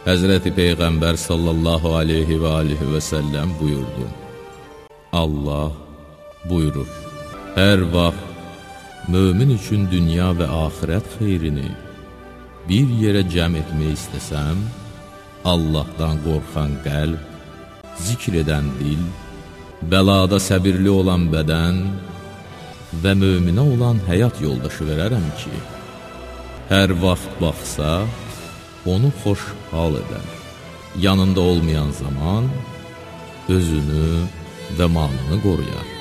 Həzrəti Peyğəmbər sallallahu aleyhi və alihi və səlləm buyurdu: Allah buyurur: hər vaxt mömin üçün dünya və axirət xeyrini bir yerə cəm etmək istəsəm, Allahdan qorxan qəlb, zikr edən dil, bəlada səbirli olan bədən və möminə olan həyat yoldaşı verərəm ki, hər vaxt baxsa, onu xoş hal edər. Yanında olmayan zaman özünü və malını qoruyar.